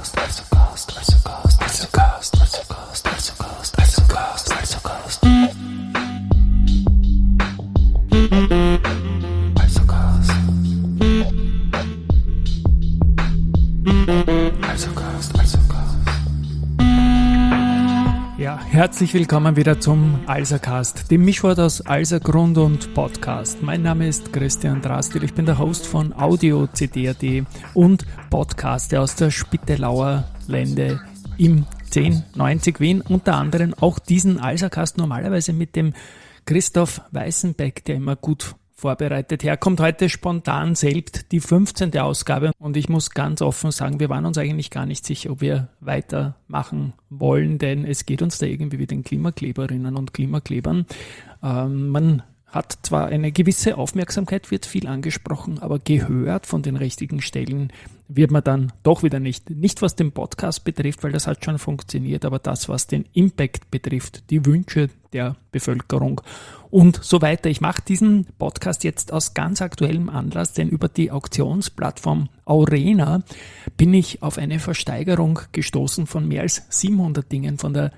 Ja, herzlich willkommen wieder zum Alsercast, dem Mischwort aus Alser Grund und Podcast. Mein Name ist Christian Drastil, ich bin der Host von Audio-CD.at und Podcaste aus der Spittelauer Lände im 1090 Wien. Unter anderem auch diesen Alsercast normalerweise mit dem Christoph Weißenbeck, der immer gut vorbereitet herkommt. Heute spontan selbst die 15. Ausgabe und ich muss ganz offen sagen, wir waren uns eigentlich gar nicht sicher, ob wir weitermachen wollen, denn es geht uns da irgendwie wie den Klimakleberinnen und Klimaklebern. Man hat zwar eine gewisse Aufmerksamkeit, wird viel angesprochen, aber gehört von den richtigen Stellen wird man dann doch wieder nicht. Nicht was den Podcast betrifft, weil das hat schon funktioniert, aber das, was den Impact betrifft, die Wünsche der Bevölkerung und so weiter. Ich mache diesen Podcast jetzt aus ganz aktuellem Anlass, denn über die Auktionsplattform Aurena bin ich auf eine Versteigerung gestoßen von mehr als 700 Dingen von der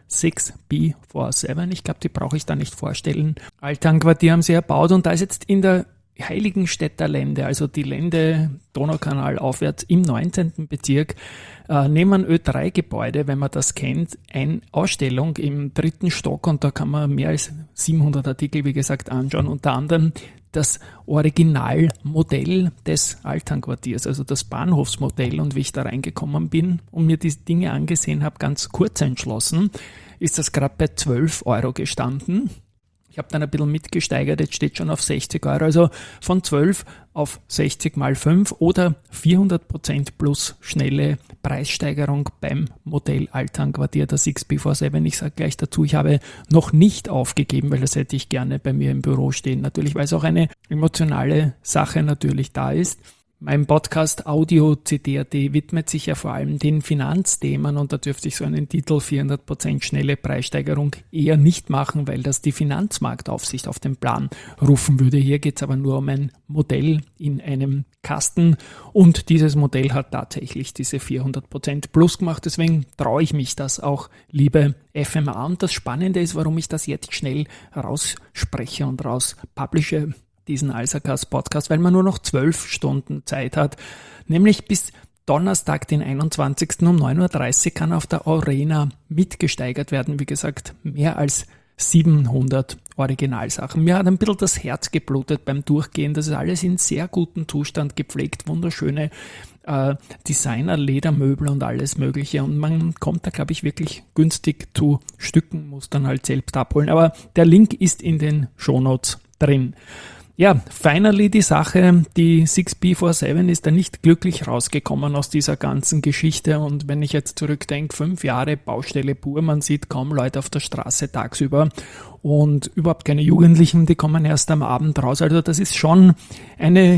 6B47. Ich glaube, die brauche ich da nicht vorstellen. Alternquartier haben sie erbaut und da ist jetzt in der Heiligenstädter Lände, also die Lände Donaukanal aufwärts im 19. Bezirk, neben einem Ö3-Gebäude, wenn man das kennt, eine Ausstellung im 3. Stock und da kann man mehr als 700 Artikel, wie gesagt, anschauen, unter anderem das Originalmodell des Alternquartiers, also das Bahnhofsmodell. Und wie ich da reingekommen bin und mir diese Dinge angesehen habe, ganz kurz entschlossen, ist das gerade bei 12 € gestanden. Ich habe dann ein bisschen mitgesteigert, jetzt steht schon auf 60 €, also von 12 auf 60 mal 5 oder 400% plus schnelle Preissteigerung beim Modell Alternquartier der 6B47. Ich sage gleich dazu, ich habe noch nicht aufgegeben, weil das hätte ich gerne bei mir im Büro stehen. Natürlich, weil es auch eine emotionale Sache natürlich da ist. Mein Podcast Audio-CD.at widmet sich ja vor allem den Finanzthemen und da dürfte ich so einen Titel 400% schnelle Preissteigerung eher nicht machen, weil das die Finanzmarktaufsicht auf den Plan rufen würde. Hier geht es aber nur um ein Modell in einem Kasten und dieses Modell hat tatsächlich diese 400% plus gemacht. Deswegen traue ich mich das auch, liebe FMA. Und das Spannende ist, warum ich das jetzt schnell rausspreche und rauspublische, diesen Alsercast-Podcast, weil man nur noch 12 Stunden Zeit hat, nämlich bis Donnerstag, den 21. um 9.30 Uhr kann auf der Aurena mitgesteigert werden. Wie gesagt, mehr als 700 Originalsachen. Mir hat ein bisschen das Herz geblutet beim Durchgehen. Das ist alles in sehr gutem Zustand gepflegt, wunderschöne Designer-Ledermöbel und alles Mögliche. Und man kommt da, glaube ich, wirklich günstig zu Stücken, muss dann halt selbst abholen. Aber der Link ist in den Shownotes drin. Ja, finally die Sache, die 6B47 ist da nicht glücklich rausgekommen aus dieser ganzen Geschichte und wenn ich jetzt zurückdenke, 5 Jahre Baustelle pur, man sieht kaum Leute auf der Straße tagsüber und überhaupt keine Jugendlichen, die kommen erst am Abend raus, also das ist schon eine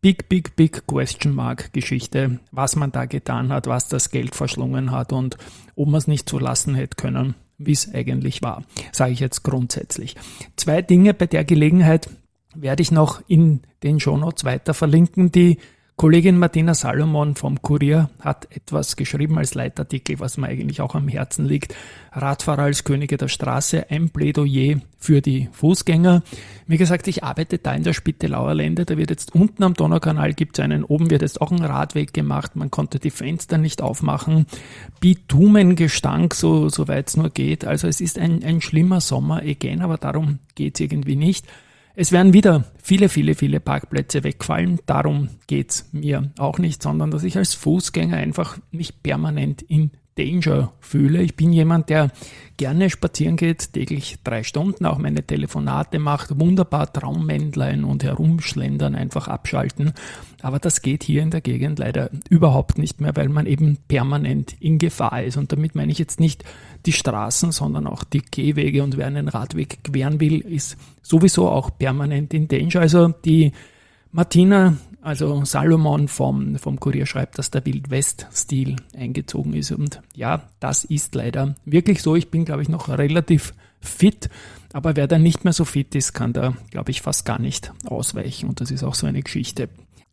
big question mark Geschichte, was man da getan hat, was das Geld verschlungen hat und ob man es nicht so lassen hätte können, wie es eigentlich war, sage ich jetzt grundsätzlich. 2 Dinge bei der Gelegenheit werde ich noch in den Shownotes weiter verlinken. Die Kollegin Martina Salomon vom Kurier hat etwas geschrieben als Leitartikel, was mir eigentlich auch am Herzen liegt. Radfahrer als Könige der Straße, ein Plädoyer für die Fußgänger. Wie gesagt, ich arbeite da in der Spittelauer Lände. Da wird jetzt unten am Donaukanal gibt's einen, oben wird jetzt auch ein Radweg gemacht. Man konnte die Fenster nicht aufmachen. Bitumengestank, soweit es nur geht. Also es ist ein schlimmer Sommer again, aber darum geht's irgendwie nicht. Es werden wieder viele Parkplätze wegfallen, darum geht's mir auch nicht, sondern dass ich als Fußgänger einfach mich permanent in Danger fühle. Ich bin jemand, der gerne spazieren geht, täglich 3 Stunden, auch meine Telefonate macht, wunderbar Traummännlein und herumschlendern, einfach abschalten. Aber das geht hier in der Gegend leider überhaupt nicht mehr, weil man eben permanent in Gefahr ist. Und damit meine ich jetzt nicht die Straßen, sondern auch die Gehwege. Und wer einen Radweg queren will, ist sowieso auch permanent in Danger. Also die Martina, also Salomon vom Kurier schreibt, dass der Wild-West-Stil eingezogen ist. Und ja, das ist leider wirklich so. Ich bin, glaube ich, noch relativ fit, aber wer da nicht mehr so fit ist, kann da, glaube ich, fast gar nicht ausweichen. Und das ist auch so eine Geschichte.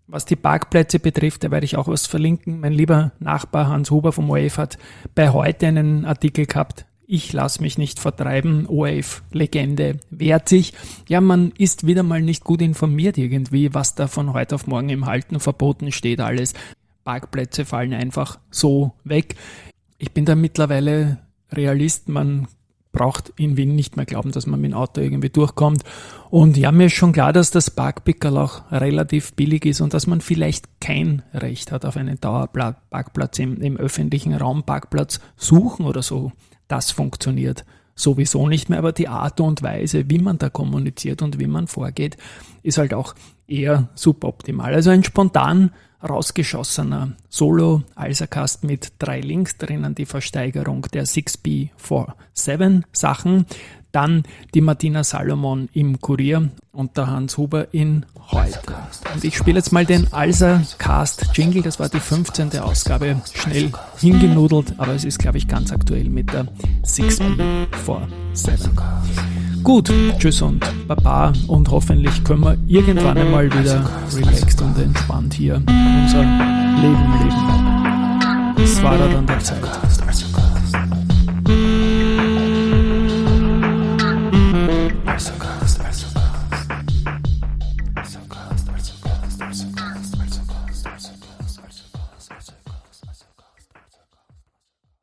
Was die Parkplätze betrifft, da werde ich auch was verlinken. Mein lieber Nachbar Hans Huber vom ORF hat bei heute einen Artikel gehabt. Ich lasse mich nicht vertreiben, ORF-Legende wehrt sich. Ja, man ist wieder mal nicht gut informiert irgendwie, was da von heute auf morgen im Halten verboten steht alles. Parkplätze fallen einfach so weg. Ich bin da mittlerweile Realist, man braucht in Wien nicht mehr glauben, dass man mit dem Auto irgendwie durchkommt. Und ja, mir ist schon klar, dass das Parkpickerl auch relativ billig ist und dass man vielleicht kein Recht hat auf einen Dauerparkplatz im öffentlichen Raum, Parkplatz suchen oder so. Das funktioniert sowieso nicht mehr, aber die Art und Weise, wie man da kommuniziert und wie man vorgeht, ist halt auch eher suboptimal. Also ein spontan rausgeschossener Solo-Alsercast mit 3 Links drinnen, die Versteigerung der 6B47 Sachen, dann die Martina Salomon im Kurier und der Hans Huber in Heute. Und ich spiele jetzt mal den Alsercast-Jingle, das war die 15. Ausgabe, schnell hingenudelt, aber es ist, glaube ich, ganz aktuell mit der 6B47. Gut, tschüss und Baba und hoffentlich können wir irgendwann einmal wieder relaxed und entspannt hier unser Leben leben. Es war dann der Zeit.